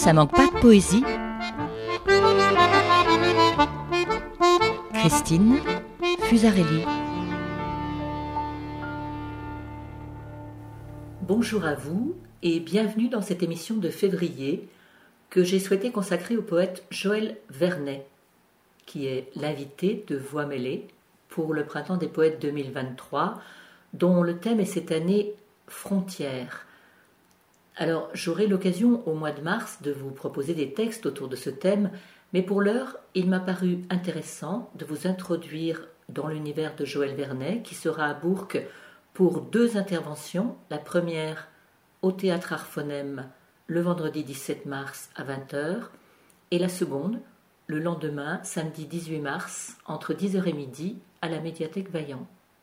ça manque pas de poésie. Christine Fusarelli. Bonjour à vous et bienvenue dans cette émission de février que j'ai souhaité consacrer au poète Joël Vernet, qui est l'invité de Voix mêlée pour le Printemps des Poètes 2023, dont le thème est cette année Frontières. Alors, j'aurai l'occasion au mois de mars de vous proposer des textes autour de ce thème, mais pour l'heure, il m'a paru intéressant de vous introduire dans l'univers de Joël Vernet, qui sera à Bourg pour 2 interventions. La première au Théâtre Arphonème le vendredi 17 mars à 20h, et la seconde le lendemain, samedi 18 mars, entre 10h et midi, à la médiathèque Vaillant.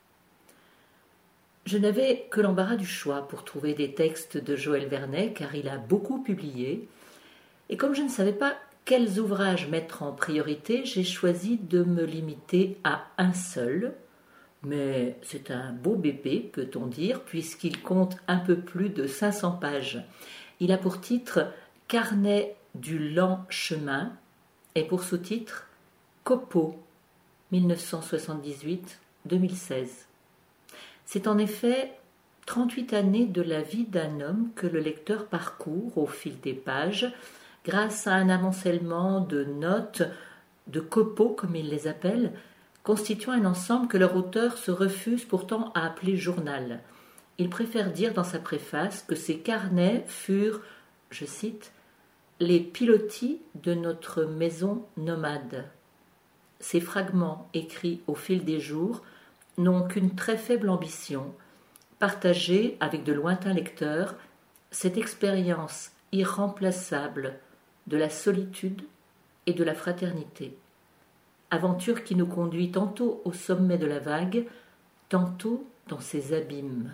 Je n'avais que l'embarras du choix pour trouver des textes de Joël Vernet, car il a beaucoup publié, et comme je ne savais pas quels ouvrages mettre en priorité, j'ai choisi de me limiter à un seul, mais c'est un beau bébé, peut-on dire, puisqu'il compte un peu plus de 500 pages. Il a pour titre « Carnet du lent chemin » et pour sous-titre « Copeaux, 1978-2016 ». C'est en effet 38 années de la vie d'un homme que le lecteur parcourt au fil des pages, grâce à un amoncellement de notes, de copeaux comme il les appelle, constituant un ensemble que leur auteur se refuse pourtant à appeler journal. Il préfère dire dans sa préface que ces carnets furent, je cite, « les pilotis de notre maison nomade ». Ces fragments écrits au fil des jours n'ont qu'une très faible ambition, partager avec de lointains lecteurs cette expérience irremplaçable de la solitude et de la fraternité. Aventure qui nous conduit tantôt au sommet de la vague, tantôt dans ses abîmes.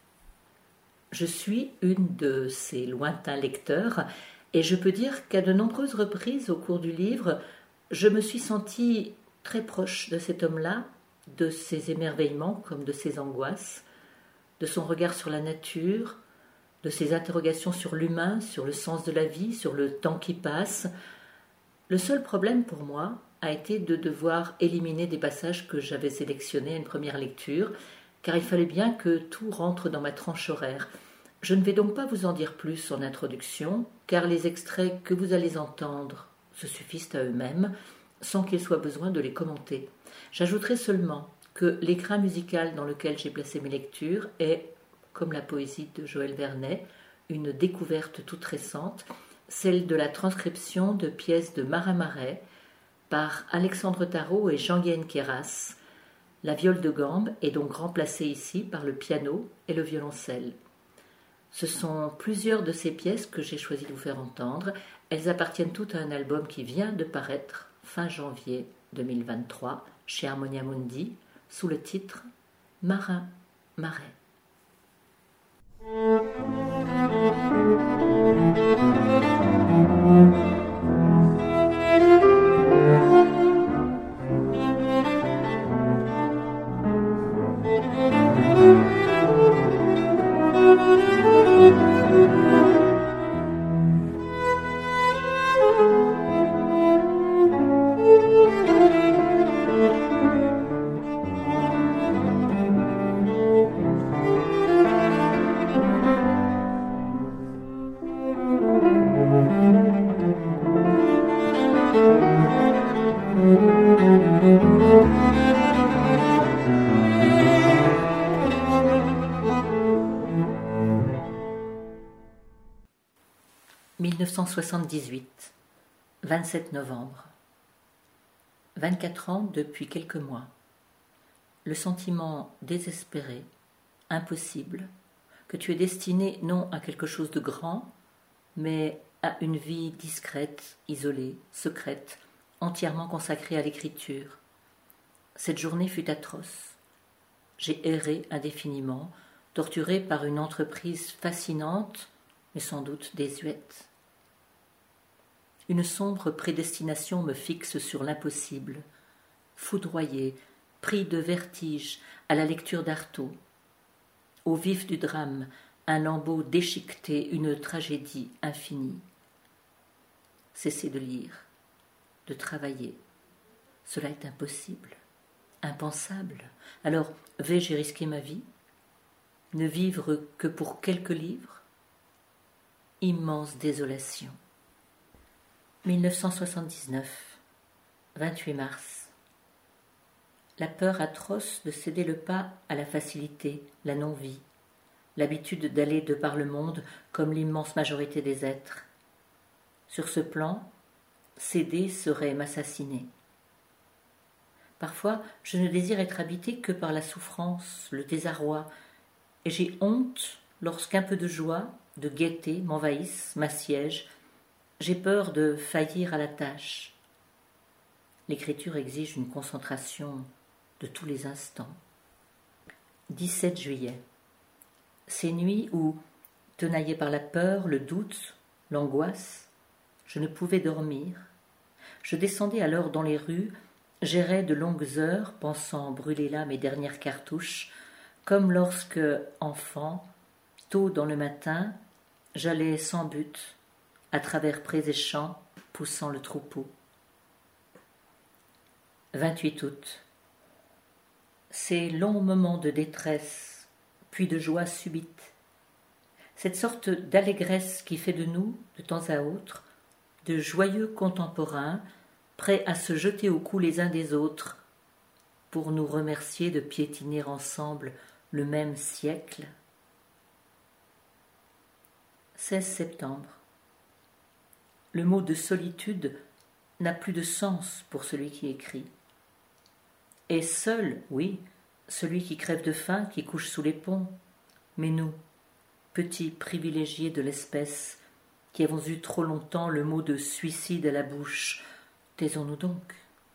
Je suis une de ces lointains lecteurs et je peux dire qu'à de nombreuses reprises au cours du livre, je me suis sentie très proche de cet homme-là, de ses émerveillements comme de ses angoisses, de son regard sur la nature, de ses interrogations sur l'humain, sur le sens de la vie, sur le temps qui passe. Le seul problème pour moi a été de devoir éliminer des passages que j'avais sélectionnés à une première lecture, car il fallait bien que tout rentre dans ma tranche horaire. Je ne vais donc pas vous en dire plus en introduction, car les extraits que vous allez entendre se suffisent à eux-mêmes, sans qu'il soit besoin de les commenter. J'ajouterai seulement que l'écrin musical dans lequel j'ai placé mes lectures est, comme la poésie de Joël Vernet, une découverte toute récente, celle de la transcription de pièces de Marin Marais par Alexandre Tarot et Jean-Guyen Queyras. La viole de gambe est donc remplacée ici par le piano et le violoncelle. Ce sont plusieurs de ces pièces que j'ai choisi de vous faire entendre. Elles appartiennent toutes à un album qui vient de paraître fin janvier 2023 chez Harmonia Mundi sous le titre Marin Marais. 1978, 27 novembre. 24 ans depuis quelques mois. Le sentiment désespéré, impossible, que tu es destiné non à quelque chose de grand, mais à une vie discrète, isolée, secrète, entièrement consacrée à l'écriture. Cette journée fut atroce. J'ai erré indéfiniment, torturé par une entreprise fascinante, mais sans doute désuète. Une sombre prédestination me fixe sur l'impossible, foudroyé, pris de vertige à la lecture d'Artaud. Au vif du drame, un lambeau déchiqueté, une tragédie infinie. cesser de lire, de travailler. Cela est impossible, impensable. Alors, vais-je risquer ma vie? Ne vivre que pour quelques livres? Immense désolation. 1979, 28 mars. La peur atroce de céder le pas à la facilité, la non-vie, l'habitude d'aller de par le monde comme l'immense majorité des êtres. Sur ce plan, céder serait m'assassiner. Parfois, je ne désire être habité que par la souffrance, le désarroi, et j'ai honte lorsqu'un peu de joie, de gaieté m'envahissent, m'assiègent. J'ai peur de faillir à la tâche. L'écriture exige une concentration de tous les instants. 17 juillet. Ces nuits où, tenaillé par la peur, le doute, l'angoisse, je ne pouvais dormir. Je descendais alors dans les rues, j'errais de longues heures, pensant brûler là mes dernières cartouches, comme lorsque, enfant, tôt dans le matin, j'allais sans but, à travers prés et champs, poussant le troupeau. 28 août. Ces longs moments de détresse, puis de joie subite, cette sorte d'allégresse qui fait de nous, de temps à autre, de joyeux contemporains, prêts à se jeter au cou les uns des autres, pour nous remercier de piétiner ensemble le même siècle. 16 septembre. Le mot de solitude n'a plus de sens pour celui qui écrit. Et seul, oui, celui qui crève de faim, qui couche sous les ponts. Mais nous, petits privilégiés de l'espèce, qui avons eu trop longtemps le mot de suicide à la bouche, taisons-nous donc.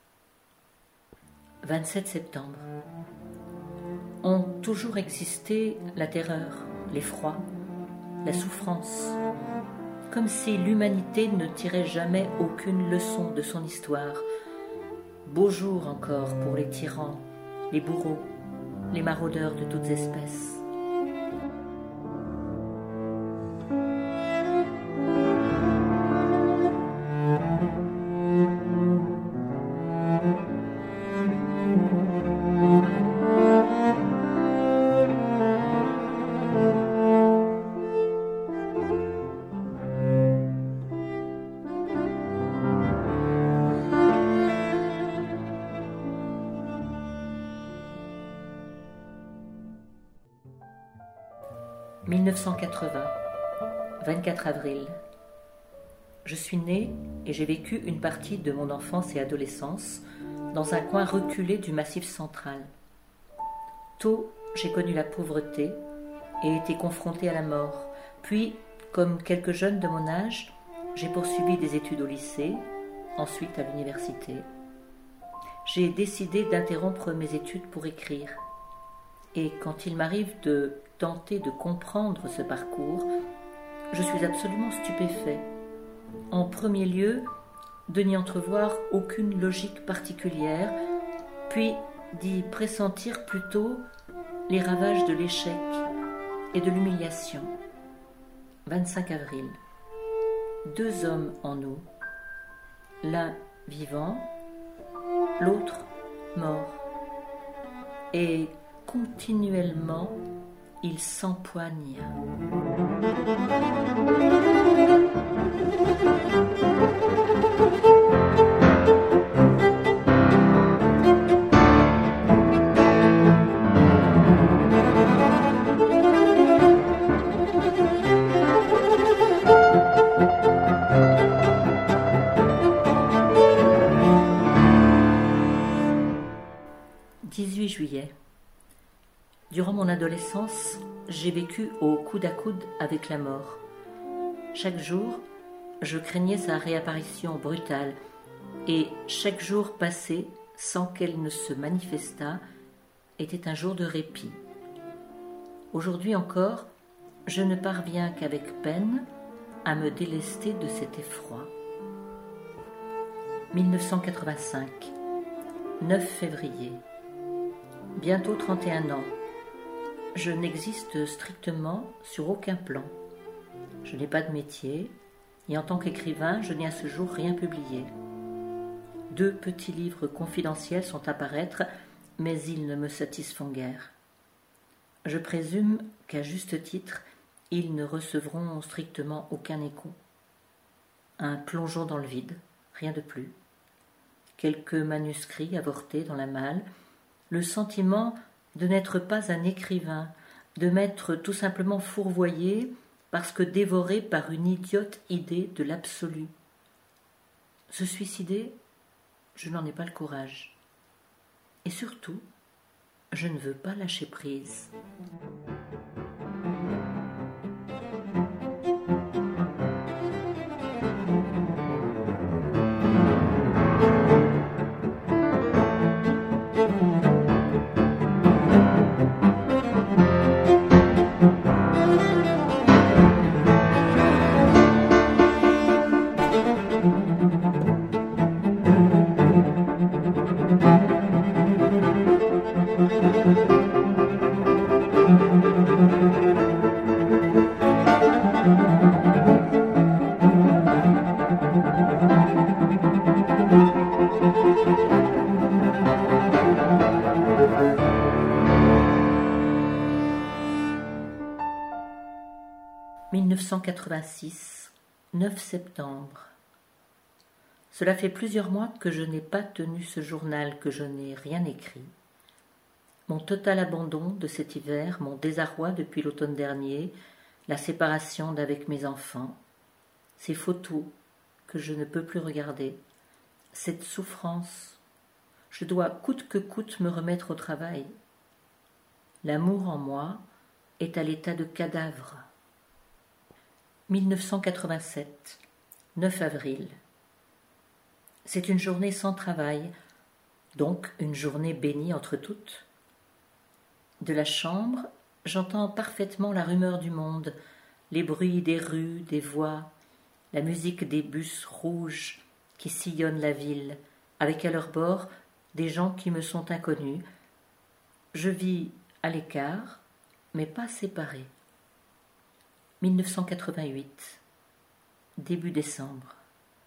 27 septembre. Ont toujours existé la terreur, l'effroi, la souffrance, comme si l'humanité ne tirait jamais aucune leçon de son histoire. Beau jour encore pour les tyrans, les bourreaux, les maraudeurs de toutes espèces. « 1980, 24 avril. Je suis née et j'ai vécu une partie de mon enfance et adolescence dans un coin reculé du Massif central. Tôt, j'ai connu la pauvreté et été confrontée à la mort. Puis, comme quelques jeunes de mon âge, j'ai poursuivi des études au lycée, ensuite à l'université. J'ai décidé d'interrompre mes études pour écrire. Et quand il m'arrive de tenter de comprendre ce parcours, je suis absolument stupéfait. En premier lieu, de n'y entrevoir aucune logique particulière, puis d'y pressentir plutôt les ravages de l'échec et de l'humiliation. 25 avril. 2 hommes en nous, l'un vivant, l'autre mort, et continuellement ils s'empoignent. « 18 juillet. Durant mon adolescence, j'ai vécu au coude à coude avec la mort. Chaque jour, je craignais sa réapparition brutale, et chaque jour passé sans qu'elle ne se manifestât était un jour de répit. Aujourd'hui encore, je ne parviens qu'avec peine à me délester de cet effroi. 1985, 9 février. Bientôt 31 ans. Je n'existe strictement sur aucun plan. Je n'ai pas de métier, et en tant qu'écrivain, je n'ai à ce jour rien publié. 2 petits livres confidentiels sont à paraître, mais ils ne me satisfont guère. Je présume qu'à juste titre, ils ne recevront strictement aucun écho. Un plongeon dans le vide, rien de plus. Quelques manuscrits avortés dans la malle, le sentiment de n'être pas un écrivain, de m'être tout simplement fourvoyé parce que dévoré par une idiote idée de l'absolu. Se suicider, je n'en ai pas le courage. Et surtout, je ne veux pas lâcher prise. « 1986, 9 septembre. Cela fait plusieurs mois que je n'ai pas tenu ce journal, que je n'ai rien écrit. Mon total abandon de cet hiver, mon désarroi depuis l'automne dernier, la séparation d'avec mes enfants, ces photos que je ne peux plus regarder, cette souffrance, je dois coûte que coûte me remettre au travail. L'amour en moi est à l'état de cadavre. 1987, 9 avril. C'est une journée sans travail, donc une journée bénie entre toutes. De la chambre, j'entends parfaitement la rumeur du monde, les bruits des rues, des voix, la musique des bus rouges qui sillonnent la ville, avec à leur bord des gens qui me sont inconnus. Je vis à l'écart, mais pas séparé. 1988, début décembre.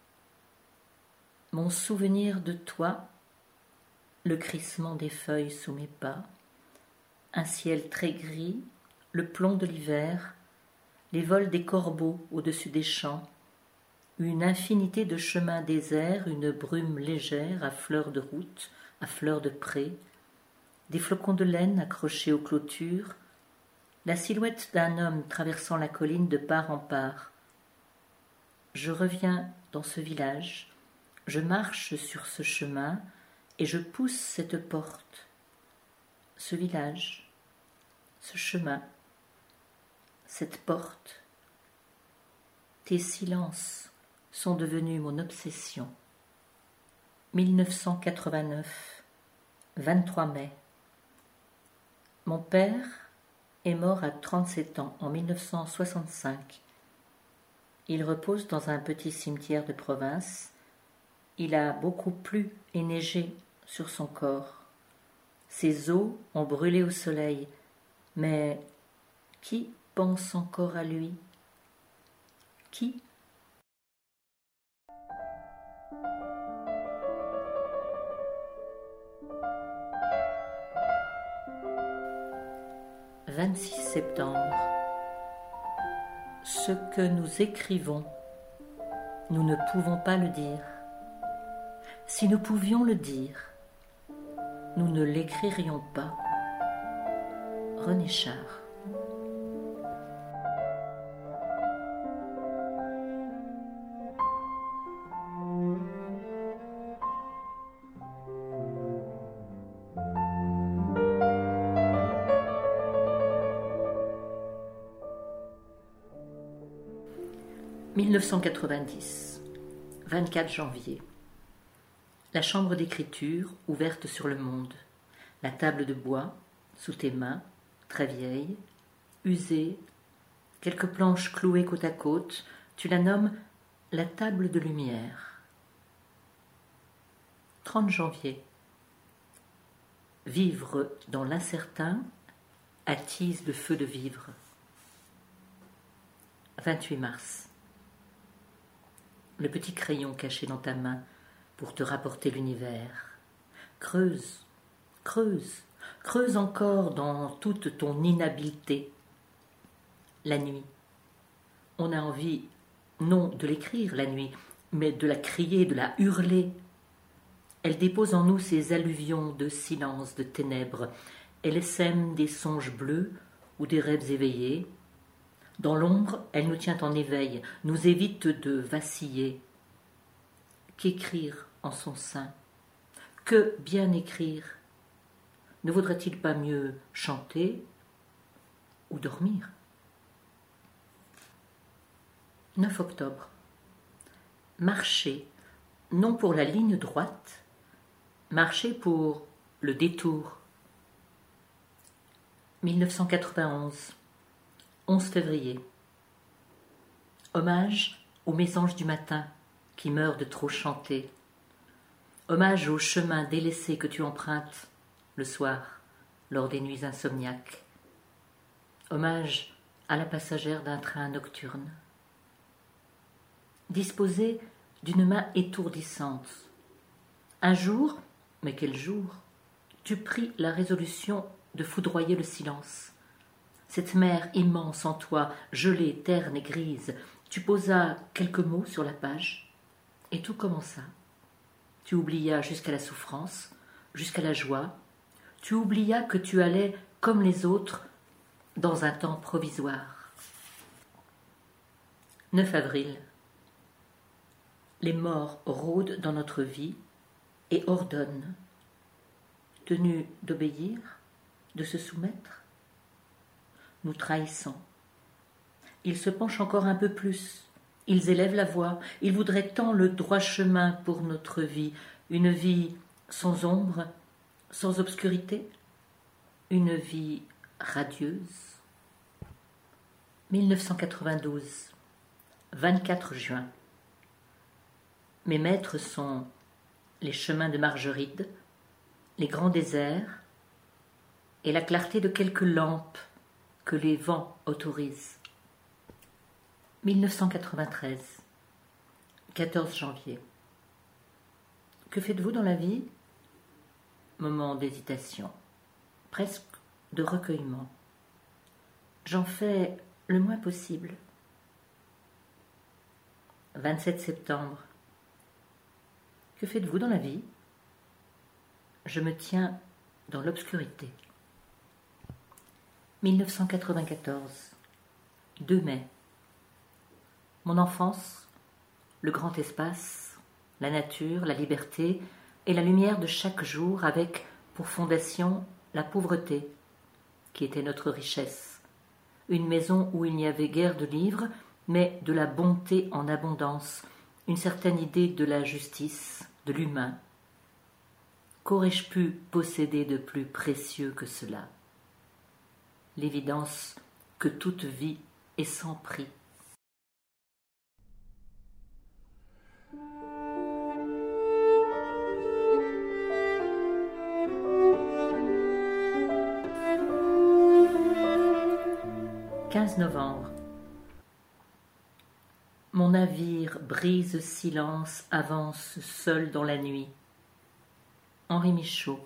Mon souvenir de toi, le crissement des feuilles sous mes pas, un ciel très gris, le plomb de l'hiver, les vols des corbeaux au-dessus des champs, une infinité de chemins déserts, une brume légère à fleur de route, à fleur de pré, des flocons de laine accrochés aux clôtures, la silhouette d'un homme traversant la colline de part en part. Je reviens dans ce village, je marche sur ce chemin et je pousse cette porte. Ce village, ce chemin, cette porte, tes silences sont devenus mon obsession. 1989, 23 mai. Mon père est mort à 37 ans, en 1965. Il repose dans un petit cimetière de province. Il a beaucoup plu et neigé sur son corps. Ses os ont brûlé au soleil. Mais qui pense encore à lui? Qui? « 26 septembre. Ce que nous écrivons, nous ne pouvons pas le dire. Si nous pouvions le dire, nous ne l'écririons pas. » René Char. « 1990, 24 janvier. La chambre d'écriture ouverte sur le monde. La table de bois, sous tes mains, très vieille, usée, quelques planches clouées côte à côte, tu la nommes la table de lumière. 30 janvier. Vivre dans l'incertain attise le feu de vivre. 28 mars. le petit crayon caché dans ta main pour te rapporter l'univers. Creuse, creuse, creuse encore dans toute ton inhabileté. La nuit. On a envie, non de l'écrire la nuit, mais de la crier, de la hurler. Elle dépose en nous ses alluvions de silence, de ténèbres. Elle sème des songes bleus ou des rêves éveillés. Dans l'ombre, elle nous tient en éveil, nous évite de vaciller. Qu'écrire en son sein? Que bien écrire? Ne vaudrait-il pas mieux chanter ou dormir? 9 octobre. Marcher, non pour la ligne droite, marcher pour le détour. 1991, 11 février. Hommage aux mésanges du matin qui meurent de trop chanter. Hommage au chemin délaissé que tu empruntes le soir lors des nuits insomniaques. Hommage à la passagère d'un train nocturne. Disposée d'une main étourdissante. Un jour, mais quel jour, tu pris la résolution de foudroyer le silence. Cette mer immense en toi, gelée, terne et grise, tu posas quelques mots sur la page, et tout commença. Tu oublias jusqu'à la souffrance, jusqu'à la joie, tu oublias que tu allais, comme les autres, dans un temps provisoire. 9 avril. Les morts rôdent dans notre vie et ordonnent, tenus d'obéir, de se soumettre. Nous trahissons. Ils se penchent encore un peu plus, ils élèvent la voix, ils voudraient tant le droit chemin pour notre vie, une vie sans ombre, sans obscurité, une vie radieuse. 1992, 24 juin. Mes maîtres sont les chemins de Margeride, les grands déserts et la clarté de quelques lampes que les vents autorisent. 1993, 14 janvier. Que faites-vous dans la vie? Moment d'hésitation, presque de recueillement. J'en fais le moins possible. 27 septembre. Que faites-vous dans la vie? Je me tiens dans l'obscurité. 1994, 2 mai. Mon enfance, le grand espace, la nature, la liberté et la lumière de chaque jour avec pour fondation la pauvreté, qui était notre richesse. Une maison où il n'y avait guère de livres, mais de la bonté en abondance, une certaine idée de la justice, de l'humain. Qu'aurais-je pu posséder de plus précieux que cela? L'évidence que toute vie est sans prix. « 15 novembre. Mon navire brise silence, avance seul dans la nuit. Henri Michaud.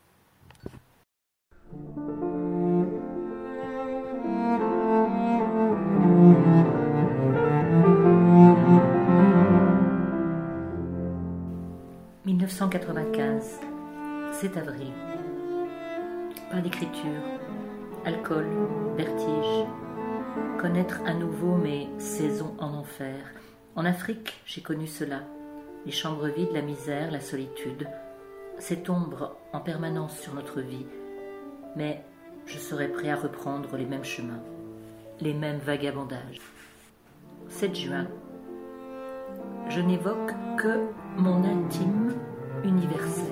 « 1995, 7 avril. Pas d'écriture, alcool, vertige. Connaître à nouveau mes saisons en enfer. En Afrique, j'ai connu cela. Les chambres vides, la misère, la solitude. Cette ombre en permanence sur notre vie. Mais je serais prêt à reprendre les mêmes chemins, les mêmes vagabondages. 7 juin. Je n'évoque que mon intime universel.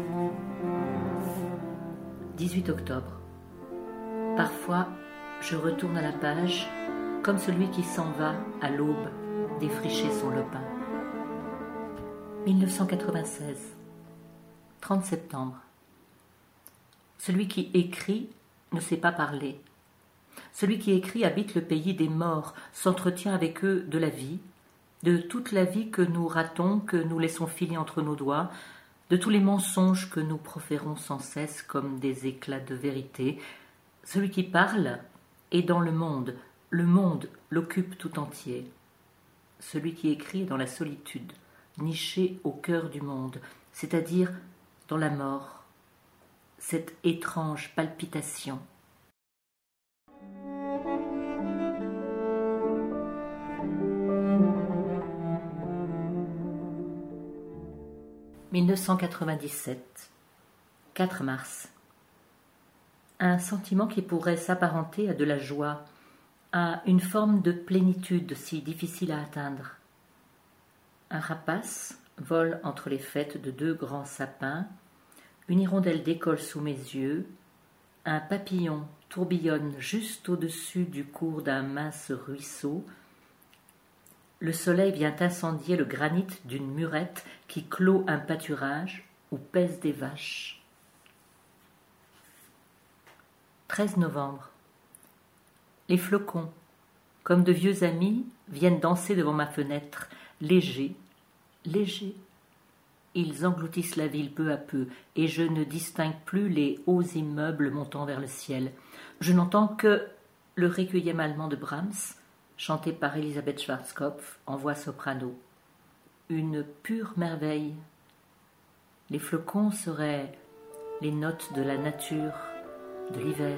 18 octobre. Parfois, je retourne à la page, comme celui qui s'en va à l'aube défricher son lopin. 1996, 30 septembre. Celui qui écrit ne sait pas parler. Celui qui écrit habite le pays des morts, s'entretient avec eux de la vie, de toute la vie que nous ratons, que nous laissons filer entre nos doigts, de tous les mensonges que nous proférons sans cesse comme des éclats de vérité. Celui qui parle est dans le monde l'occupe tout entier. Celui qui écrit est dans la solitude, niché au cœur du monde, c'est-à-dire dans la mort, cette étrange palpitation. « 1997, 4 mars. Un sentiment qui pourrait s'apparenter à de la joie, à une forme de plénitude si difficile à atteindre. Un rapace vole entre les fêtes de 2 grands sapins, une hirondelle décolle sous mes yeux, un papillon tourbillonne juste au-dessus du cours d'un mince ruisseau, le soleil vient incendier le granit d'une murette qui clôt un pâturage où pèsent des vaches. 13 novembre. Les flocons, comme de vieux amis, viennent danser devant ma fenêtre, légers, légers. Ils engloutissent la ville peu à peu, et je ne distingue plus les hauts immeubles montant vers le ciel. Je n'entends que le requiem allemand de Brahms, chanté par Elisabeth Schwarzkopf en voix soprano. Une pure merveille. Les flocons seraient les notes de la nature, de l'hiver.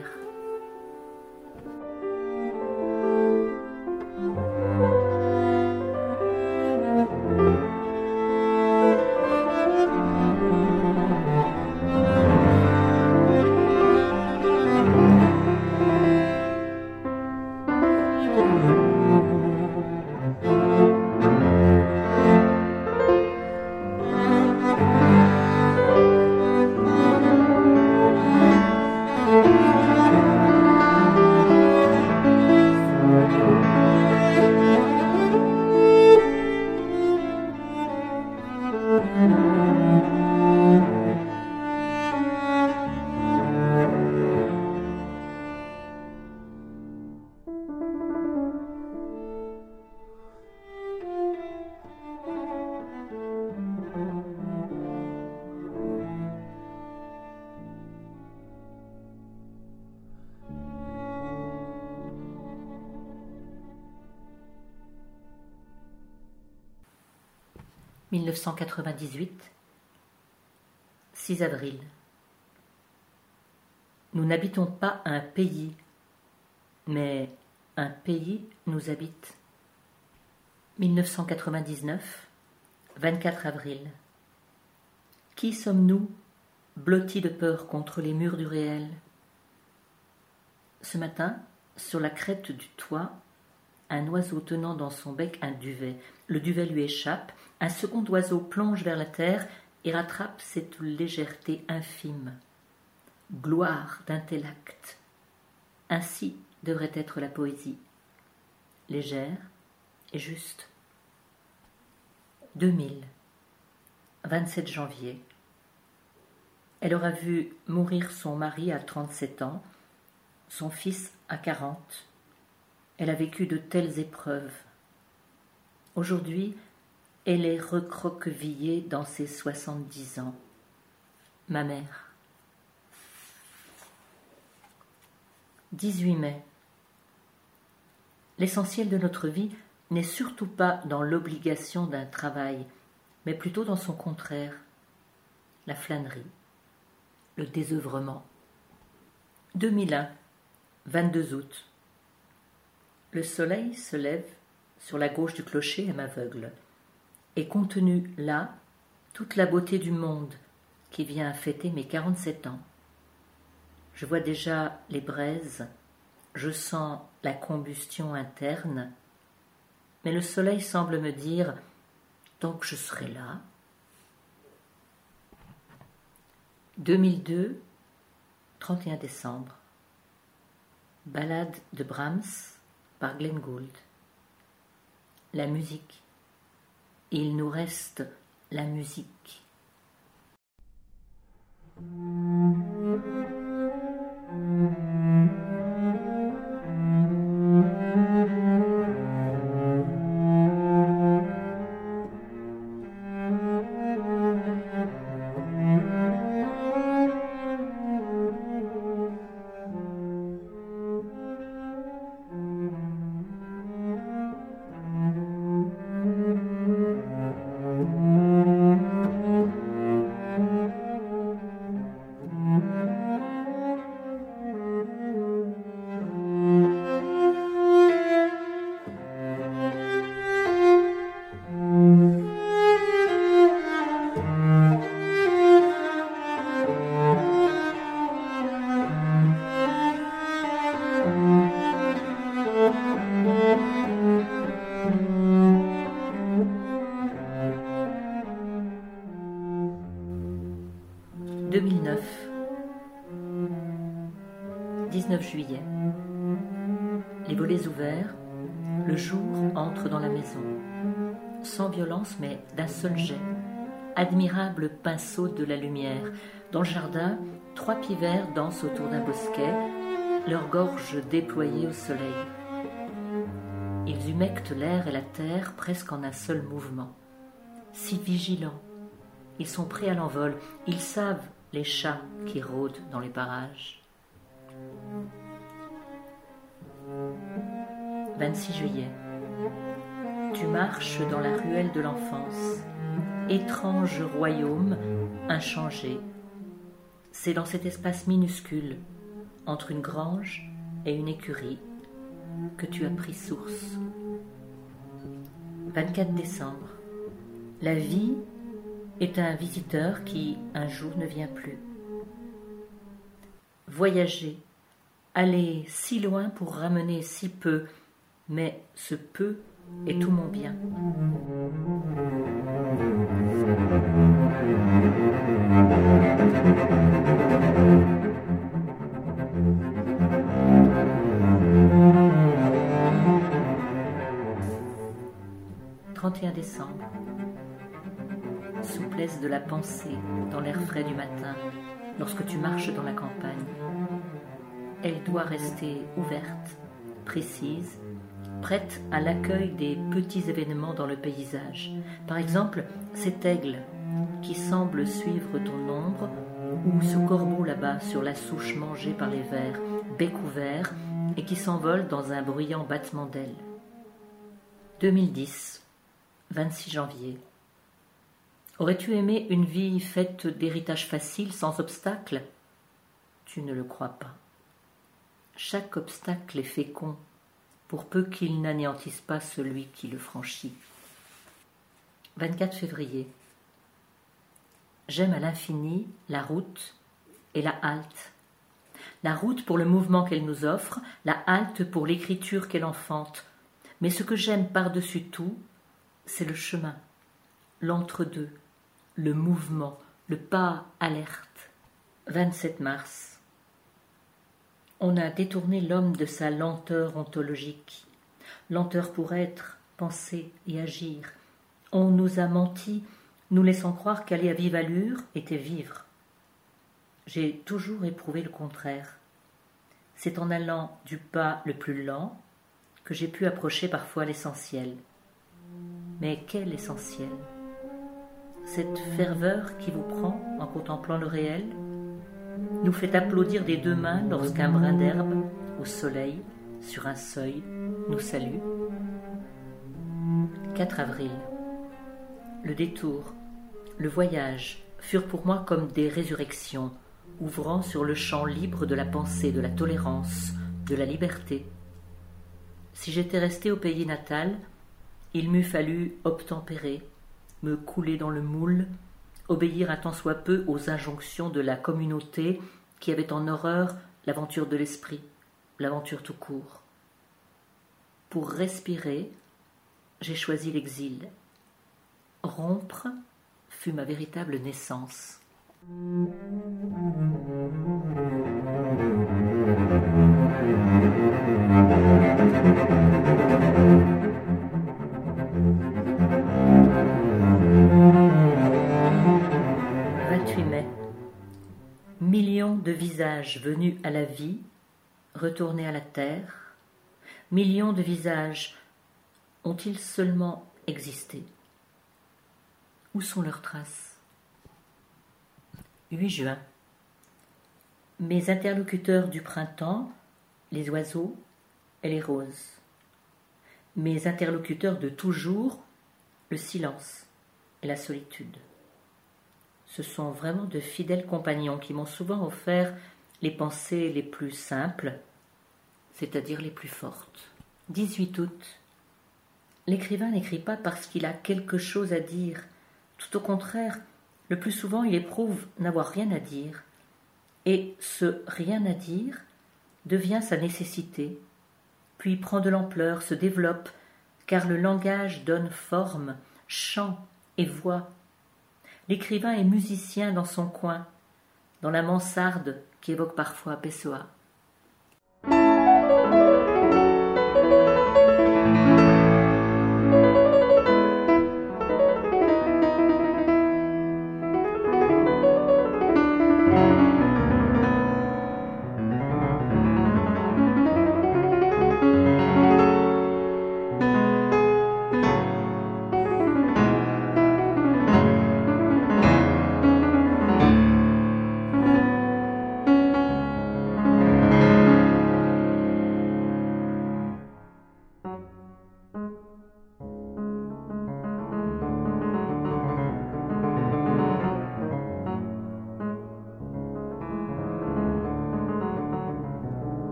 « 1998, 6 avril. Nous n'habitons pas un pays, mais un pays nous habite. 1999, 24 avril. Qui sommes-nous, blottis de peur contre les murs du réel? Ce matin, sur la crête du toit, un oiseau tenant dans son bec un duvet. Le duvet lui échappe, un second oiseau plonge vers la terre et rattrape cette légèreté infime. Gloire d'intellect. Ainsi devrait être la poésie. Légère et juste. 2000, 27 janvier. Elle aura vu mourir son mari à 37 ans, son fils à 40. Elle a vécu de telles épreuves. Aujourd'hui, elle est recroquevillée dans ses 70 ans. Ma mère. 18 mai. L'essentiel de notre vie n'est surtout pas dans l'obligation d'un travail, mais plutôt dans son contraire, la flânerie, le désœuvrement. 2001, 22 août. Le soleil se lève sur la gauche du clocher et m'aveugle. Et contenue là, toute la beauté du monde qui vient fêter mes 47 ans. Je vois déjà les braises, je sens la combustion interne, mais le soleil semble me dire « tant que je serai là ». 2002, 31 décembre. Ballade de Brahms par Glenn Gould. La musique. Il nous reste la musique. 19 juillet. Les volets ouverts, le jour entre dans la maison, sans violence mais d'un seul jet. Admirable pinceau de la lumière. Dans le jardin, 3 pivers dansent autour d'un bosquet, leurs gorges déployées au soleil. Ils humectent l'air et la terre presque en un seul mouvement. Si vigilants, ils sont prêts à l'envol, ils savent les chats qui rôdent dans les parages. 26 juillet. Tu marches dans la ruelle de l'enfance, étrange royaume inchangé. C'est dans cet espace minuscule, entre une grange et une écurie, que tu as pris source. 24 décembre. La vie est un visiteur qui, un jour, ne vient plus. Voyager, aller si loin pour ramener si peu, mais ce peu est tout mon bien. « 31 décembre. Souplesse de la pensée dans l'air frais du matin, lorsque tu marches dans la campagne. Elle doit rester ouverte, précise, prête à l'accueil des petits événements dans le paysage. Par exemple, cet aigle qui semble suivre ton ombre, ou ce corbeau là-bas sur la souche mangée par les vers, bec ouvert, et qui s'envole dans un bruyant battement d'ailes. 2010, 26 janvier. Aurais-tu aimé une vie faite d'héritage facile, sans obstacle ? Tu ne le crois pas. Chaque obstacle est fécond, pour peu qu'il n'anéantisse pas celui qui le franchit. 24 février. J'aime à l'infini la route et la halte. La route pour le mouvement qu'elle nous offre, la halte pour l'écriture qu'elle enfante. Mais ce que j'aime par-dessus tout, c'est le chemin, l'entre-deux, le mouvement, le pas alerte. 27 mars. On a détourné l'homme de sa lenteur ontologique, lenteur pour être, penser et agir. On nous a menti, nous laissant croire qu'aller à vive allure était vivre. J'ai toujours éprouvé le contraire. C'est en allant du pas le plus lent que j'ai pu approcher parfois l'essentiel. Mais quel essentiel ? Cette ferveur qui vous prend en contemplant le réel nous fait applaudir des deux mains lorsqu'un brin d'herbe, au soleil, sur un seuil, nous salue. 4 avril. Le détour, le voyage furent pour moi comme des résurrections, ouvrant sur le champ libre de la pensée, de la tolérance, de la liberté. Si j'étais resté au pays natal, il m'eût fallu obtempérer, me couler dans le moule, obéir un tant soit peu aux injonctions de la communauté qui avait en horreur l'aventure de l'esprit, l'aventure tout court. Pour respirer, j'ai choisi l'exil. Rompre fut ma véritable naissance. Millions de visages venus à la vie, retournés à la terre. Millions de visages ont-ils seulement existé ? Où sont leurs traces ? 8 juin. Mes interlocuteurs du printemps, les oiseaux et les roses. Mes interlocuteurs de toujours, le silence et la solitude. Ce sont vraiment de fidèles compagnons qui m'ont souvent offert les pensées les plus simples, c'est-à-dire les plus fortes. 18 août. L'écrivain n'écrit pas parce qu'il a quelque chose à dire. Tout au contraire, le plus souvent il éprouve n'avoir rien à dire. Et ce rien à dire devient sa nécessité, puis prend de l'ampleur, se développe, car le langage donne forme, chant et voix. L'écrivain est musicien dans son coin, dans la mansarde qui évoque parfois Pessoa.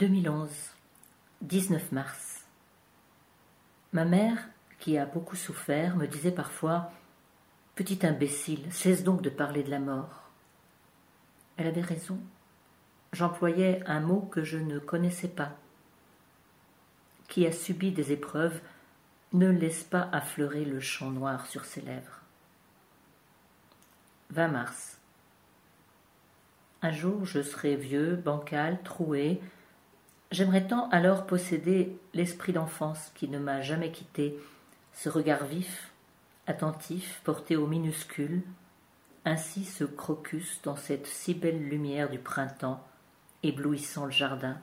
2011, 19 mars. Ma mère, qui a beaucoup souffert, me disait parfois « Petit imbécile, cesse donc de parler de la mort ». Elle avait raison. J'employais un mot que je ne connaissais pas. Qui a subi des épreuves ne laisse pas affleurer le champ noir sur ses lèvres. 20 mars. Un jour, je serai vieux, bancal, troué. J'aimerais tant alors posséder l'esprit d'enfance qui ne m'a jamais quitté, ce regard vif, attentif, porté au minuscule, ainsi ce crocus dans cette si belle lumière du printemps, éblouissant le jardin.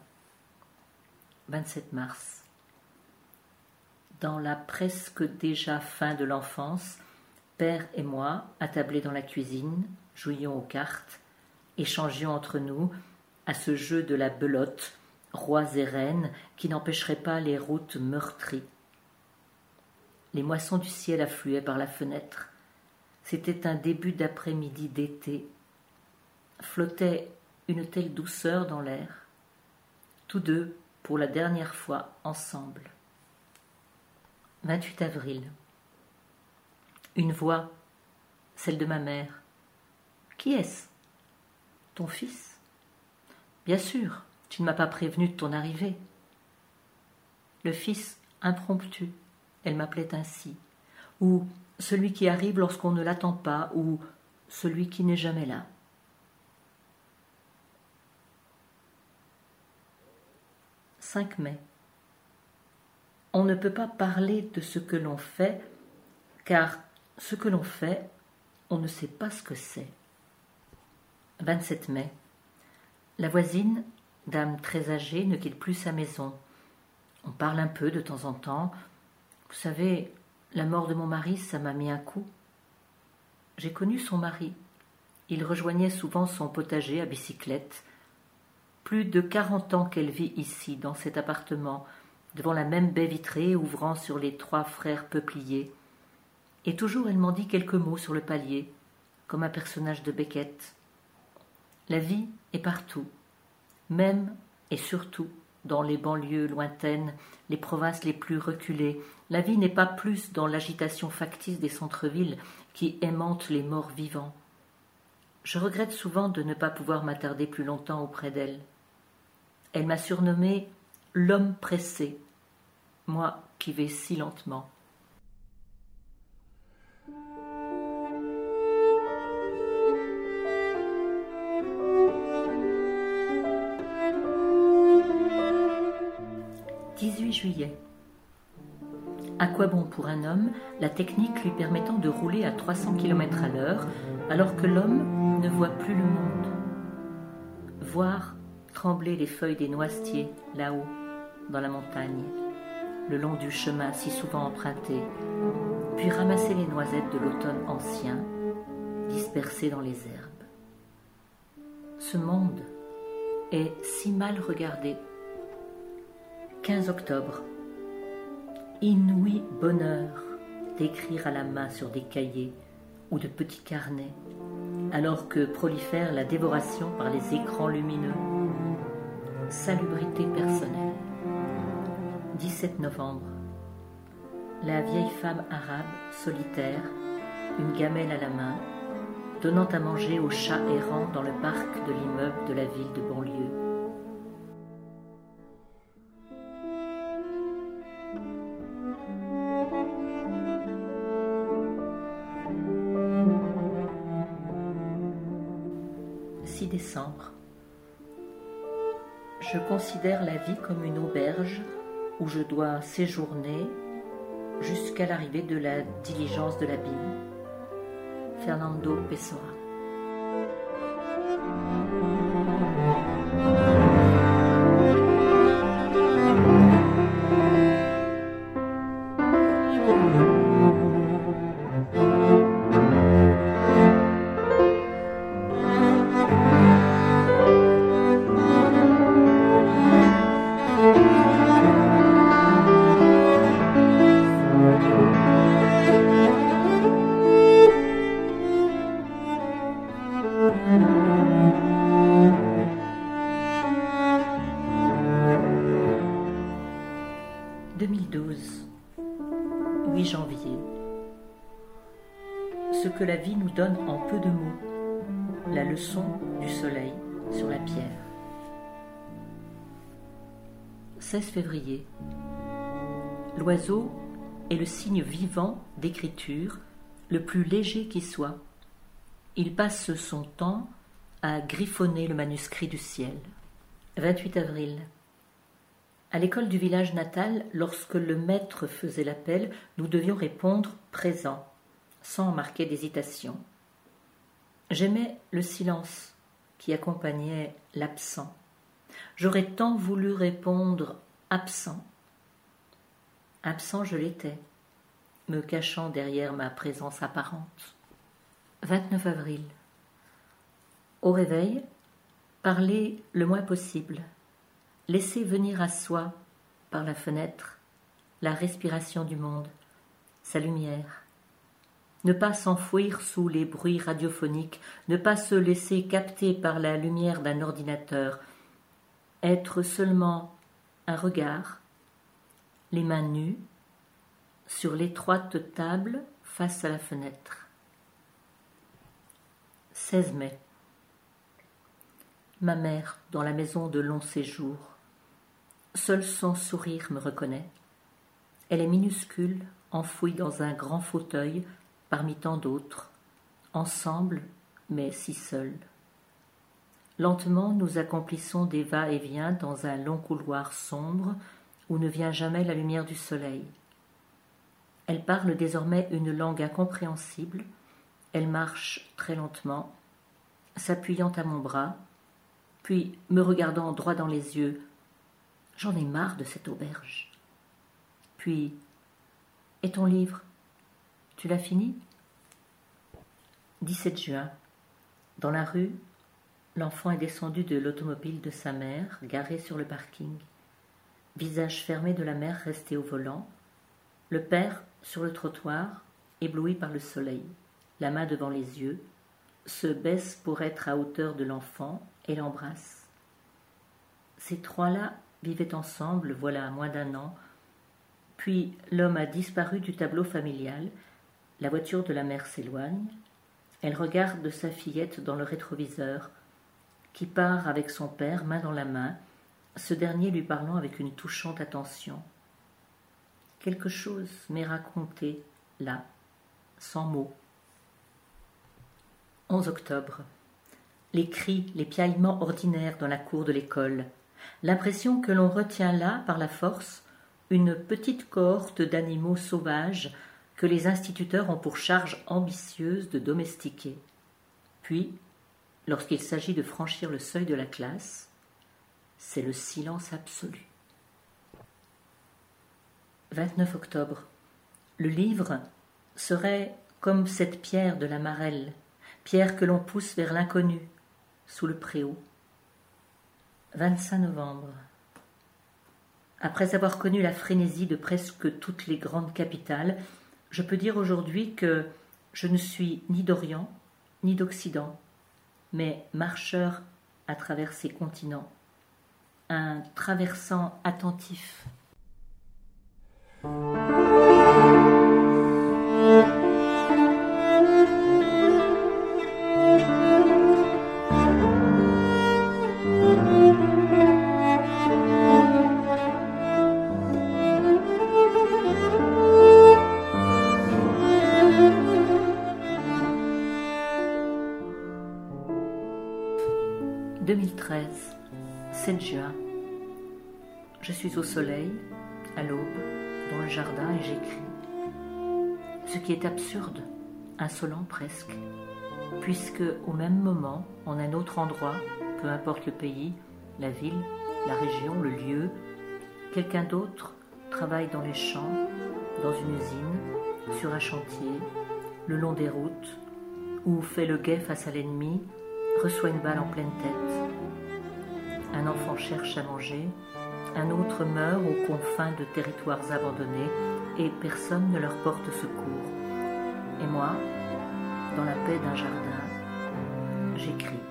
27 mars. Dans la presque déjà fin de l'enfance, père et moi, attablés dans la cuisine, jouions aux cartes, échangions entre nous à ce jeu de la belote, rois et reines, qui n'empêcherait pas les routes meurtries. Les moissons du ciel affluaient par la fenêtre. C'était un début d'après-midi d'été. Flottait une telle douceur dans l'air. Tous deux, pour la dernière fois, ensemble. 28 avril. Une voix, celle de ma mère. Qui est-ce? Ton fils? Bien sûr, tu ne m'as pas prévenu de ton arrivée. Le fils impromptu, elle m'appelait ainsi, ou celui qui arrive lorsqu'on ne l'attend pas, ou celui qui n'est jamais là. « 5 mai. On ne peut pas parler de ce que l'on fait, car ce que l'on fait, on ne sait pas ce que c'est. 27 mai. La voisine, dame très âgée, ne quitte plus sa maison. On parle un peu de temps en temps. Vous savez, la mort de mon mari, ça m'a mis un coup. J'ai connu son mari. Il rejoignait souvent son potager à bicyclette. Plus de 40 ans qu'elle vit ici, dans cet appartement, devant la même baie vitrée ouvrant sur les 3 frères peupliers. Et toujours elle m'en dit quelques mots sur le palier, comme un personnage de Beckett. La vie est partout, même et surtout dans les banlieues lointaines, les provinces les plus reculées. La vie n'est pas plus dans l'agitation factice des centres-villes qui aimantent les morts vivants. Je regrette souvent de ne pas pouvoir m'attarder plus longtemps auprès d'elle. Elle m'a surnommé l'homme pressé, moi qui vais si lentement. « 18 juillet. À quoi bon pour un homme la technique lui permettant de rouler à 300 km à l'heure alors que l'homme ne voit plus le monde? Voir trembler les feuilles des noisetiers là-haut, dans la montagne, le long du chemin si souvent emprunté, puis ramasser les noisettes de l'automne ancien, dispersées dans les herbes. Ce monde est si mal regardé. 15 octobre. Inouï bonheur d'écrire à la main sur des cahiers ou de petits carnets, alors que prolifère la dévoration par les écrans lumineux. Salubrité personnelle. 17 novembre. La vieille femme arabe, solitaire, une gamelle à la main, donnant à manger aux chats errants dans le parc de l'immeuble de la ville de banlieue. Décembre. Je considère la vie comme une auberge où je dois séjourner jusqu'à l'arrivée de la diligence de la Bible. Fernando Pessoa. Toulouse, 8 janvier. Ce que la vie nous donne en peu de mots, la leçon du soleil sur la pierre. 16 février. L'oiseau est le signe vivant d'écriture, le plus léger qui soit. Il passe son temps à griffonner le manuscrit du ciel. 28 avril. À l'école du village natal, lorsque le maître faisait l'appel, nous devions répondre « présent », sans marquer d'hésitation. J'aimais le silence qui accompagnait l'absent. J'aurais tant voulu répondre « absent ». Absent je l'étais, me cachant derrière ma présence apparente. 29 avril. Au réveil, parler le moins possible. Laisser venir à soi, par la fenêtre, la respiration du monde, sa lumière. Ne pas s'enfouir sous les bruits radiophoniques, ne pas se laisser capter par la lumière d'un ordinateur. Être seulement un regard, les mains nues, sur l'étroite table face à la fenêtre. 16 mai. Ma mère dans la maison de long séjour. Seul son sourire me reconnaît. Elle est minuscule, enfouie dans un grand fauteuil, parmi tant d'autres, ensemble, mais si seuls. Lentement, nous accomplissons des va-et-vient dans un long couloir sombre où ne vient jamais la lumière du soleil. Elle parle désormais une langue incompréhensible. Elle marche très lentement, s'appuyant à mon bras, puis me regardant droit dans les yeux. J'en ai marre de cette auberge. Puis, et ton livre, tu l'as fini ? 17 juin. Dans la rue, l'enfant est descendu de l'automobile de sa mère, garée sur le parking. Visage fermé de la mère restée au volant. Le père, sur le trottoir, ébloui par le soleil, la main devant les yeux, se baisse pour être à hauteur de l'enfant et l'embrasse. Ces trois-là vivaient ensemble, voilà moins d'1 an. Puis l'homme a disparu du tableau familial. La voiture de la mère s'éloigne. Elle regarde sa fillette dans le rétroviseur, qui part avec son père, main dans la main, ce dernier lui parlant avec une touchante attention. Quelque chose m'est raconté, là, sans mots. 11 octobre. Les cris, les piaillements ordinaires dans la cour de l'école. L'impression que l'on retient là, par la force, une petite cohorte d'animaux sauvages que les instituteurs ont pour charge ambitieuse de domestiquer. Puis, lorsqu'il s'agit de franchir le seuil de la classe, c'est le silence absolu. 29 octobre. Le livre serait comme cette pierre de la Marelle, pierre que l'on pousse vers l'inconnu, sous le préau. 25 novembre. Après avoir connu la frénésie de presque toutes les grandes capitales, je peux dire aujourd'hui que je ne suis ni d'Orient ni d'Occident, mais marcheur à travers ces continents, un traversant attentif. « 2013, 7 juin. Je suis au soleil, à l'aube, dans le jardin et j'écris. Ce qui est absurde, insolent presque, puisque au même moment, en un autre endroit, peu importe le pays, la ville, la région, le lieu, quelqu'un d'autre travaille dans les champs, dans une usine, sur un chantier, le long des routes, ou fait le guet face à l'ennemi, reçoit une balle en pleine tête. Un enfant cherche à manger, un autre meurt aux confins de territoires abandonnés et personne ne leur porte secours. Et moi, dans la paix d'un jardin, j'écris.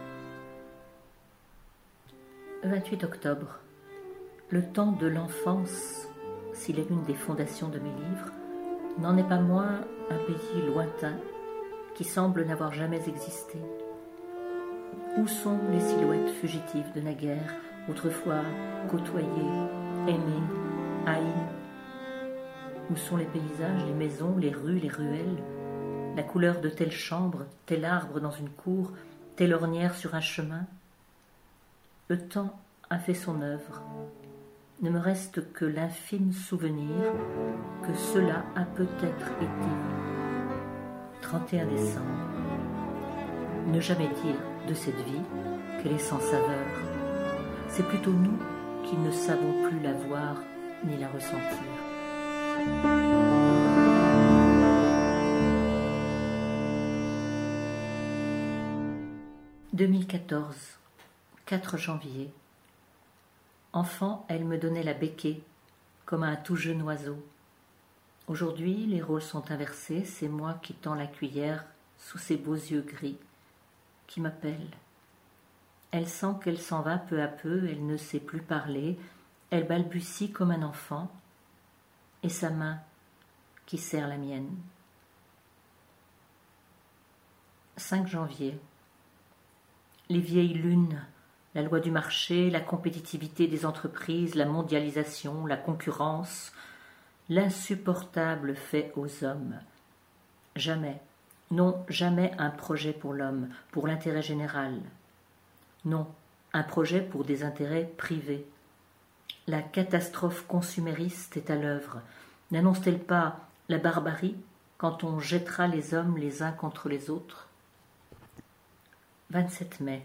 28 octobre. Le temps de l'enfance s'il est l'une des fondations de mes livres, n'en est pas moins un pays lointain qui semble n'avoir jamais existé. Où sont les silhouettes fugitives de naguère, autrefois côtoyées, aimées, haïes? Où sont les paysages, les maisons, les rues, les ruelles, la couleur de telle chambre, tel arbre dans une cour, telle ornière sur un chemin? Le temps a fait son œuvre. Ne me reste que l'infime souvenir que cela a peut-être été. 31 décembre. Ne jamais dire de cette vie qu'elle est sans saveur. C'est plutôt nous qui ne savons plus la voir ni la ressentir. 2014, 4 janvier. Enfant, elle me donnait la béquée, comme à un tout jeune oiseau. Aujourd'hui, les rôles sont inversés, c'est moi qui tends la cuillère sous ses beaux yeux gris, qui m'appelle. Elle sent qu'elle s'en va peu à peu, elle ne sait plus parler, elle balbutie comme un enfant, et sa main qui serre la mienne. 5 janvier. Les vieilles lunes, la loi du marché, la compétitivité des entreprises, la mondialisation, la concurrence, l'insupportable fait aux hommes. Jamais, non, jamais un projet pour l'homme, pour l'intérêt général. Non, un projet pour des intérêts privés. La catastrophe consumériste est à l'œuvre. N'annonce-t-elle pas la barbarie quand on jettera les hommes les uns contre les autres? 27 mai.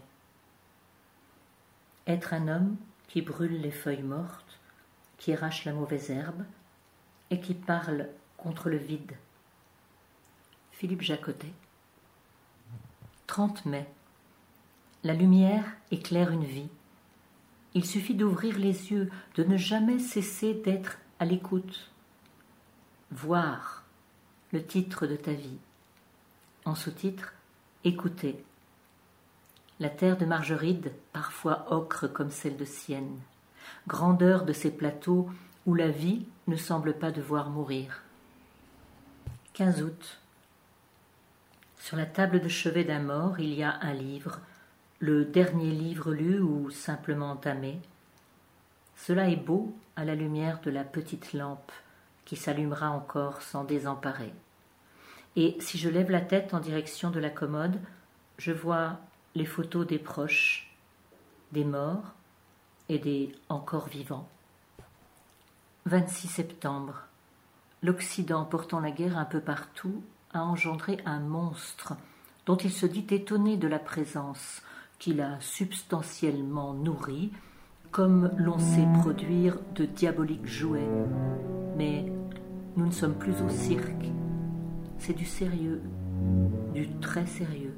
Être un homme qui brûle les feuilles mortes, qui arrache la mauvaise herbe et qui parle contre le vide. Philippe Jacotet. 30 mai. La lumière éclaire une vie. Il suffit d'ouvrir les yeux, de ne jamais cesser d'être à l'écoute. Voir, le titre de ta vie. En sous-titre, écouter. La terre de Margeride, parfois ocre comme celle de Sienne. Grandeur de ces plateaux où la vie ne semble pas devoir mourir. 15 août. Sur la table de chevet d'un mort, il y a un livre, le dernier livre lu ou simplement entamé. Cela est beau à la lumière de la petite lampe qui s'allumera encore sans désemparer. Et si je lève la tête en direction de la commode, je vois les photos des proches, des morts et des encore vivants. 26 septembre. L'Occident portant la guerre un peu partout a engendré un monstre dont il se dit étonné de la présence, qu'il a substantiellement nourri, comme l'on sait produire de diaboliques jouets. Mais nous ne sommes plus au cirque. C'est du sérieux, du très sérieux.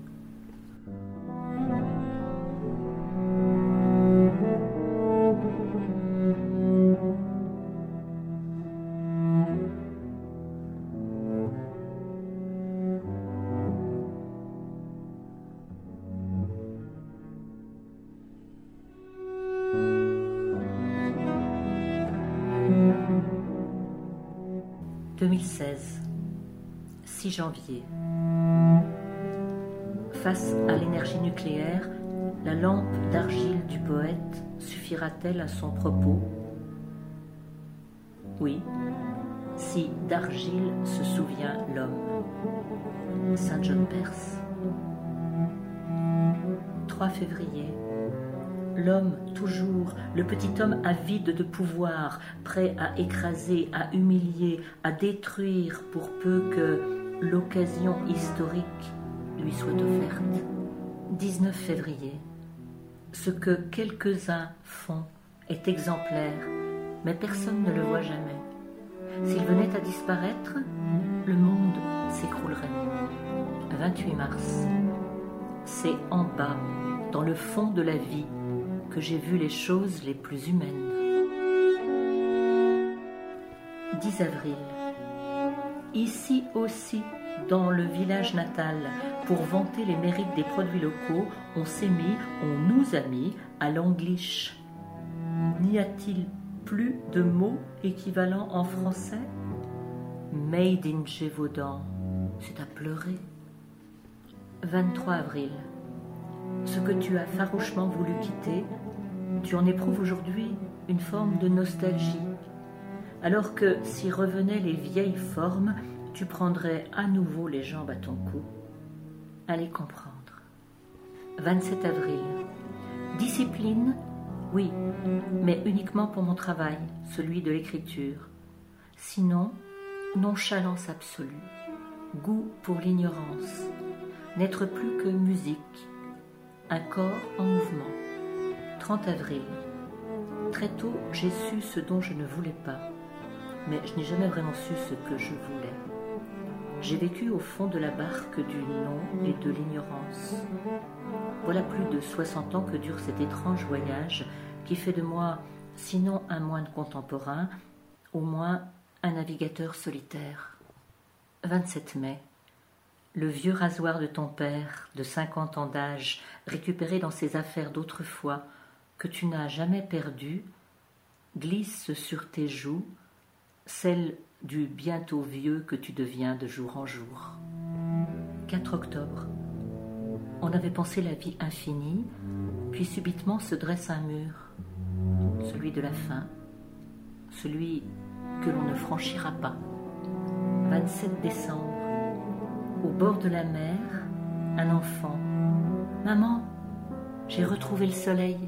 « 2016, 6 janvier. Face à l'énergie nucléaire, la lampe d'argile du poète suffira-t-elle à son propos? Oui, si d'argile se souvient l'homme. Saint John Perse. 3 février. L'homme, toujours, le petit homme avide de pouvoir, prêt à écraser, à humilier, à détruire pour peu que l'occasion historique lui soit offerte. 19 février. Ce que quelques-uns font est exemplaire, mais personne ne le voit jamais. S'il venait à disparaître, le monde s'écroulerait. 28 mars. C'est en bas, dans le fond de la vie, que j'ai vu les choses les plus humaines. 10 avril. Ici aussi, dans le village natal, pour vanter les mérites des produits locaux, on nous a mis à l'Anglish. N'y a-t-il Plus de mots équivalents en français? Made in Gévaudan, c'est à pleurer. 23 avril. Ce que tu as farouchement voulu quitter, tu en éprouves aujourd'hui une forme de nostalgie, alors que s'y revenaient les vieilles formes, tu prendrais à nouveau les jambes à ton cou. Allez comprendre. 27 avril. Discipline, oui, mais uniquement pour mon travail, celui de l'écriture. Sinon, nonchalance absolue, goût pour l'ignorance, n'être plus que musique, un corps en mouvement. 30 avril. Très tôt, j'ai su ce dont je ne voulais pas, mais je n'ai jamais vraiment su ce que je voulais. J'ai vécu au fond de la barque du non et de l'ignorance. Voilà plus de 60 ans que dure cet étrange voyage qui fait de moi, sinon un moine contemporain, au moins un navigateur solitaire. 27 mai. Le vieux rasoir de ton père, de 50 ans d'âge, récupéré dans ses affaires d'autrefois, que tu n'as jamais perdu, glisse sur tes joues, celle du bientôt vieux que tu deviens de jour en jour. 4 octobre. On avait pensé la vie infinie, puis subitement se dresse un mur, celui de la fin, celui que l'on ne franchira pas. 27 décembre. Au bord de la mer, un enfant. Maman, j'ai retrouvé le soleil.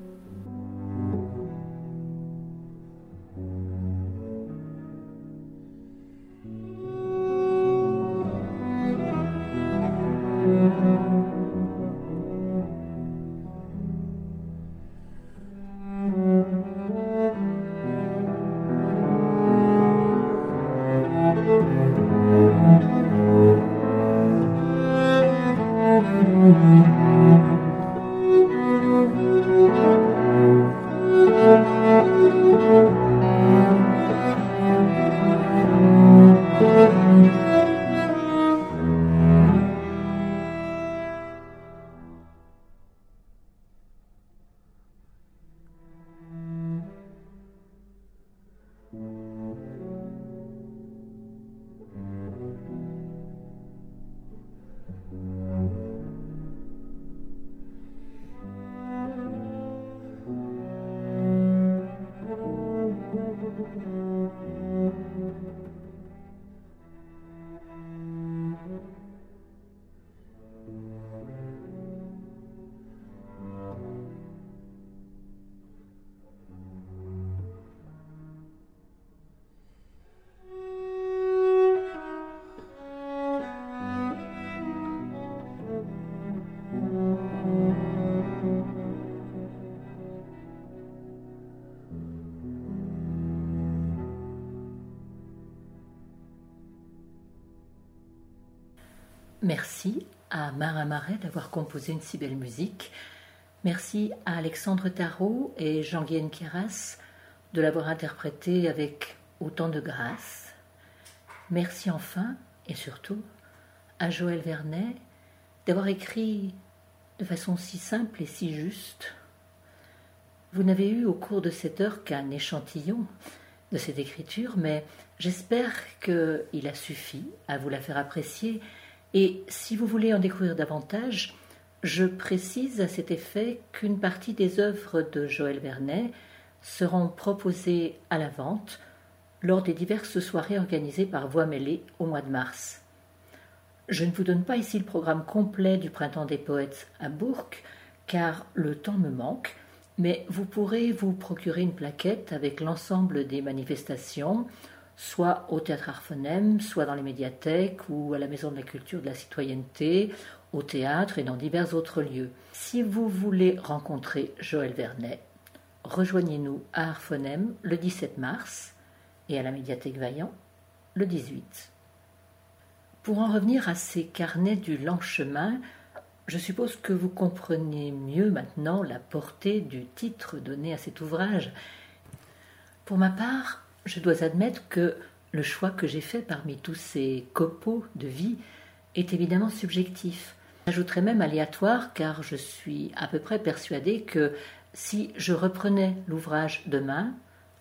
Merci à Marin Marais d'avoir composé une si belle musique. Merci à Alexandre Tarot et Jean-Guyen Queyras de l'avoir interprétée avec autant de grâce. Merci enfin, et surtout, à Joël Vernet d'avoir écrit de façon si simple et si juste. Vous n'avez eu au cours de cette heure qu'un échantillon de cette écriture, mais j'espère qu'il a suffi à vous la faire apprécier. Et si vous voulez en découvrir davantage, je précise à cet effet qu'une partie des œuvres de Joël Vernet seront proposées à la vente lors des diverses soirées organisées par Voix Mêlée au mois de mars. Je ne vous donne pas ici le programme complet du Printemps des Poètes à Bourg, car le temps me manque, mais vous pourrez vous procurer une plaquette avec l'ensemble des manifestations, soit au Théâtre Arphonem, soit dans les médiathèques ou à la Maison de la Culture de la Citoyenneté, au théâtre et dans divers autres lieux. Si vous voulez rencontrer Joël Vernet, rejoignez-nous à Arphonem le 17 mars et à la médiathèque Vaillant le 18. Pour en revenir à ces carnets du lent chemin, je suppose que vous comprenez mieux maintenant la portée du titre donné à cet ouvrage. Pour ma part, je dois admettre que le choix que j'ai fait parmi tous ces copeaux de vie est évidemment subjectif. J'ajouterais même aléatoire, car je suis à peu près persuadée que si je reprenais l'ouvrage demain,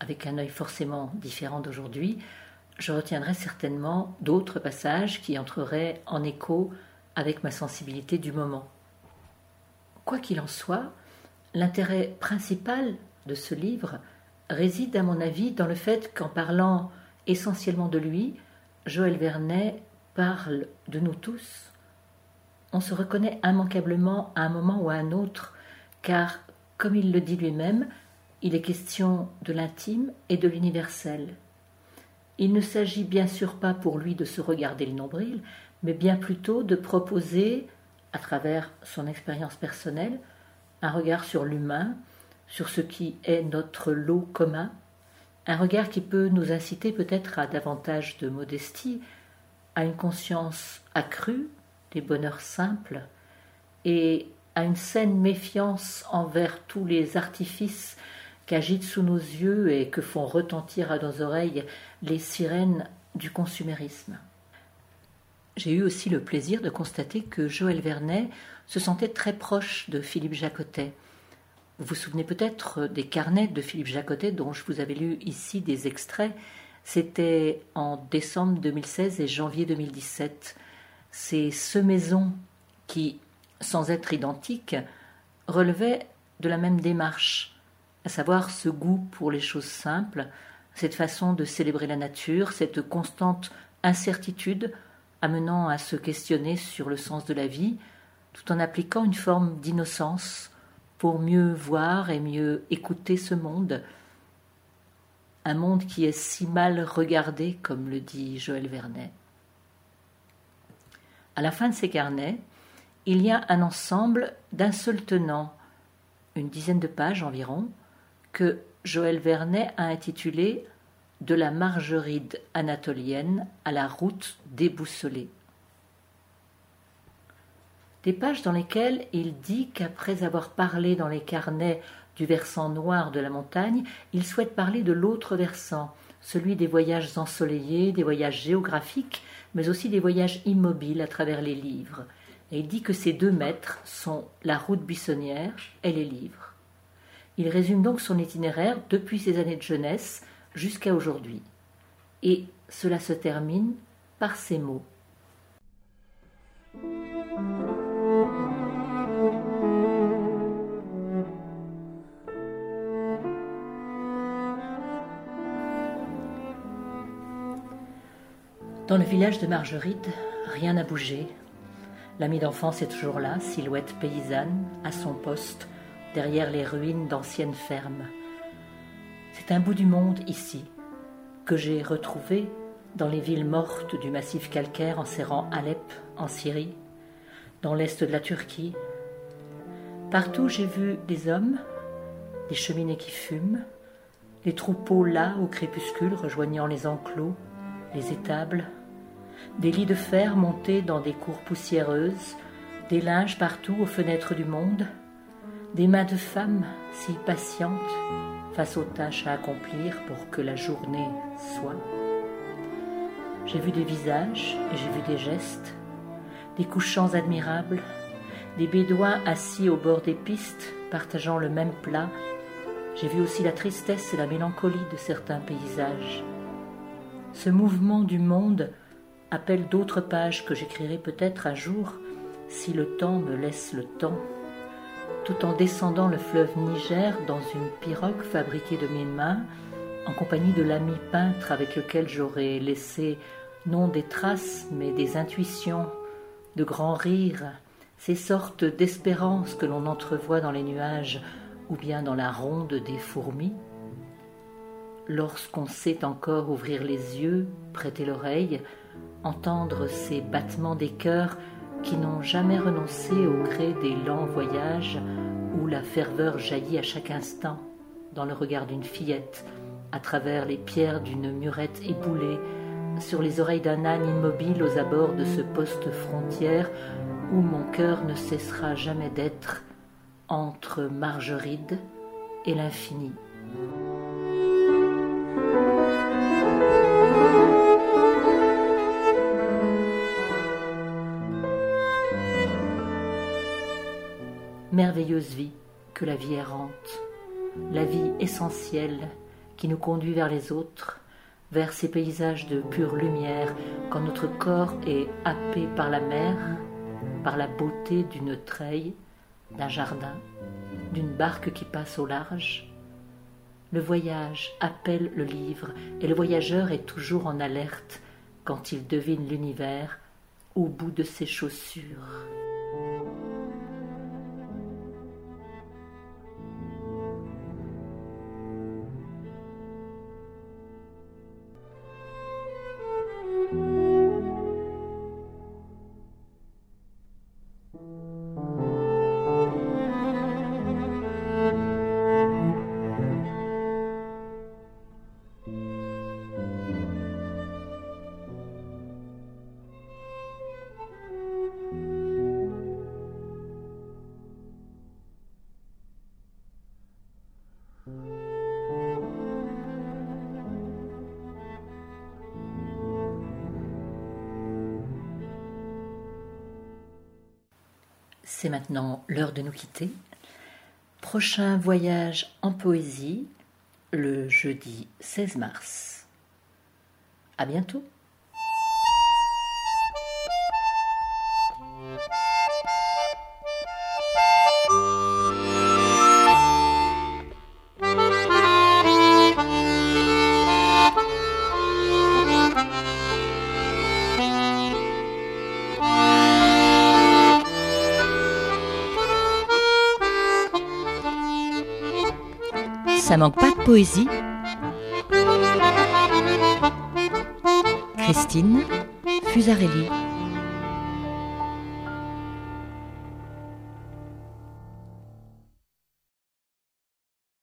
avec un œil forcément différent d'aujourd'hui, je retiendrai certainement d'autres passages qui entreraient en écho avec ma sensibilité du moment. Quoi qu'il en soit, l'intérêt principal de ce livre réside, à mon avis, dans le fait qu'en parlant essentiellement de lui, Joël Vernet parle de nous tous. On se reconnaît immanquablement à un moment ou à un autre, car, comme il le dit lui-même, il est question de l'intime et de l'universel. Il ne s'agit bien sûr pas pour lui de se regarder le nombril, mais bien plutôt de proposer, à travers son expérience personnelle, un regard sur l'humain, sur ce qui est notre lot commun, un regard qui peut nous inciter peut-être à davantage de modestie, à une conscience accrue des bonheurs simples et à une saine méfiance envers tous les artifices qu'agitent sous nos yeux et que font retentir à nos oreilles les sirènes du consumérisme. J'ai eu aussi le plaisir de constater que Joël Vernet se sentait très proche de Philippe Jaccottet. Vous vous souvenez peut-être des carnets de Philippe Jaccottet dont je vous avais lu ici des extraits. C'était en décembre 2016 et janvier 2017. Ces semaisons qui, sans être identiques, relevaient de la même démarche, à savoir ce goût pour les choses simples, cette façon de célébrer la nature, cette constante incertitude amenant à se questionner sur le sens de la vie, tout en appliquant une forme d'innocence pour mieux voir et mieux écouter ce monde, un monde qui est si mal regardé, comme le dit Joël Vernet. À la fin de ces carnets, il y a un ensemble d'un seul tenant, une dizaine de pages environ, que Joël Vernet a intitulé « De la margeride anatolienne à la route déboussolée ». Des pages dans lesquelles il dit qu'après avoir parlé dans les carnets du versant noir de la montagne, il souhaite parler de l'autre versant, celui des voyages ensoleillés, des voyages géographiques, mais aussi des voyages immobiles à travers les livres. Et il dit que ces deux maîtres sont la route buissonnière et les livres. Il résume donc son itinéraire depuis ses années de jeunesse jusqu'à aujourd'hui. Et cela se termine par ces mots. Dans le village de Margeride, rien n'a bougé. L'ami d'enfance est toujours là, silhouette paysanne, à son poste, derrière les ruines d'anciennes fermes. C'est un bout du monde ici, que j'ai retrouvé dans les villes mortes du massif calcaire enserrant Alep, en Syrie, dans l'est de la Turquie. Partout j'ai vu des hommes, des cheminées qui fument, les troupeaux là au crépuscule rejoignant les enclos, les étables, des lits de fer montés dans des cours poussiéreuses, des linges partout aux fenêtres du monde, des mains de femmes si patientes face aux tâches à accomplir pour que la journée soit. J'ai vu des visages et j'ai vu des gestes, des couchants admirables, des bédouins assis au bord des pistes partageant le même plat. J'ai vu aussi la tristesse et la mélancolie de certains paysages. Ce mouvement du monde appelle d'autres pages que j'écrirai peut-être un jour, si le temps me laisse le temps, tout en descendant le fleuve Niger dans une pirogue fabriquée de mes mains, en compagnie de l'ami peintre avec lequel j'aurais laissé non des traces, mais des intuitions, de grands rires, ces sortes d'espérances que l'on entrevoit dans les nuages ou bien dans la ronde des fourmis. Lorsqu'on sait encore ouvrir les yeux, prêter l'oreille, entendre ces battements des cœurs qui n'ont jamais renoncé au gré des lents voyages où la ferveur jaillit à chaque instant dans le regard d'une fillette, à travers les pierres d'une murette éboulée, sur les oreilles d'un âne immobile aux abords de ce poste frontière où mon cœur ne cessera jamais d'être entre Margeride et l'infini. Merveilleuse vie que la vie errante, la vie essentielle qui nous conduit vers les autres, vers ces paysages de pure lumière, quand notre corps est happé par la mer, par la beauté d'une treille, d'un jardin, d'une barque qui passe au large. Le voyage appelle le livre, et le voyageur est toujours en alerte quand il devine l'univers au bout de ses chaussures. C'est maintenant l'heure de nous quitter. Prochain voyage en poésie, le jeudi 16 mars. À bientôt. Ça manque pas de poésie. Christine Fusarelli.